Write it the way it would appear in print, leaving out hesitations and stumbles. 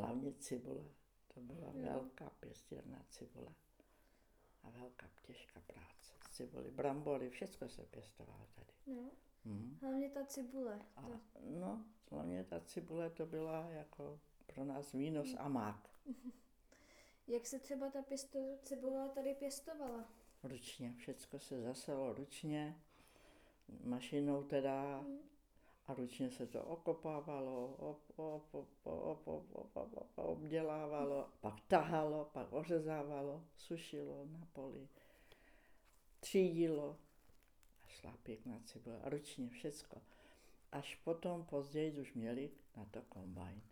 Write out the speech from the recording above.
hlavně cibule. To byla velká pěstírna cibule. A velká těžká práce. Cibuli, brambory, všechno se pěstovalo tady. No. Hlavně ta cibule. No, hlavně ta cibule to byla jako pro nás výnos a mák. Jak se třeba ta cibule tady pěstovala? Ručně, všechno se zaselo ručně, mašinou teda, a ručně se to okopávalo, obdělávalo, pak tahalo, pak ořezávalo, sušilo na poli, třídilo a šla pěkná cibule. A ručně všecko. Až potom později už měli na to kombajn.